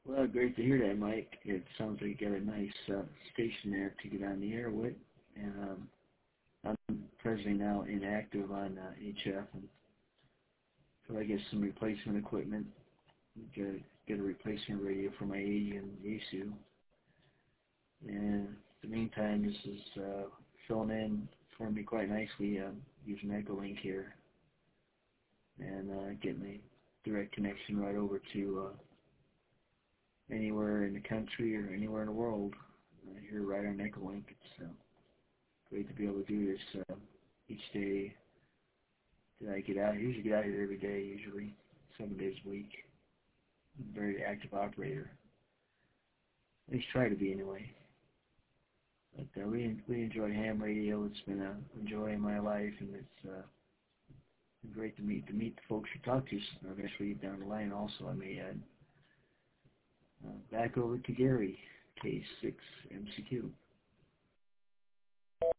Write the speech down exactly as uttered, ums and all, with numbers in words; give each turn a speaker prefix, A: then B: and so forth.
A: Well, great to hear that, Mike. It sounds like you got a nice uh, station there to get on the air with. And um, I'm presently now inactive on uh, H F, and so I get some replacement equipment. Get a, get a replacement radio for my Asian Yaesu. And in the meantime, this is uh, filling in for me quite nicely. I'm using Echolink here and uh, getting a direct connection right over to uh, anywhere in the country or anywhere in the world. Uh, here right on Echolink. It's uh, great to be able to do this uh, each day that I get out. I usually get out here every day, usually seven days a week. I'm a very active operator. At least try to be anyway. But uh, we we enjoy ham radio. It's been a joy in my life, and it's uh, been great to meet to meet the folks you talk to eventually down the line. Also, I may add. Uh, back over to Gary, K six M C Q.